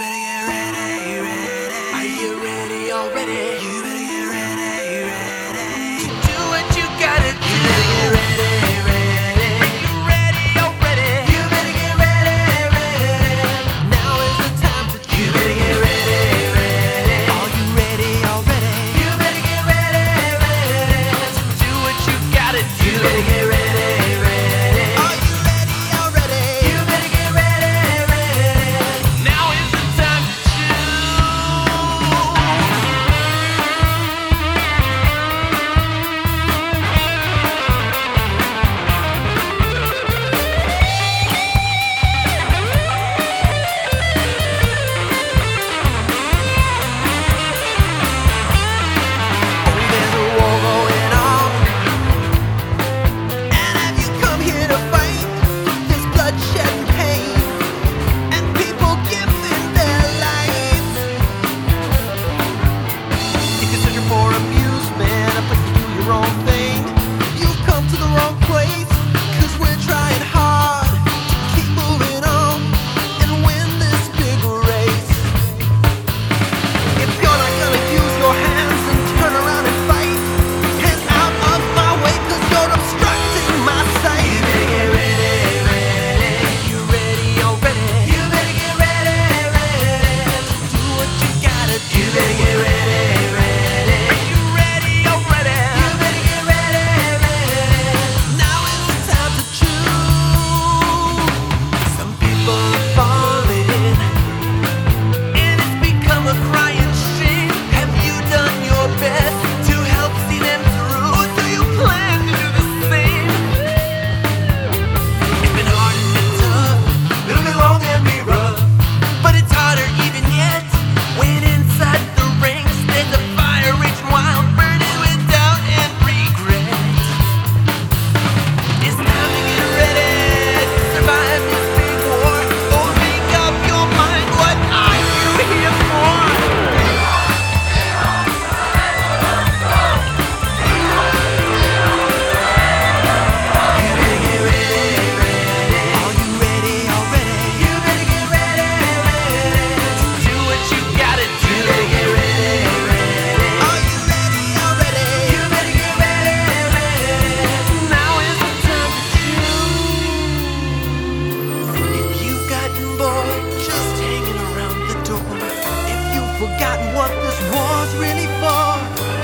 better get ready, ready. Are you ready already? You better get ready, ready. Do what you gotta do. You better get ready, ready. Are you ready already? You better get ready, ready. Now is the time to choose. You better get ready, ready. Are you ready already? You better get ready, ready. Do what you gotta do. You better get ready. Forgotten what this war's really for.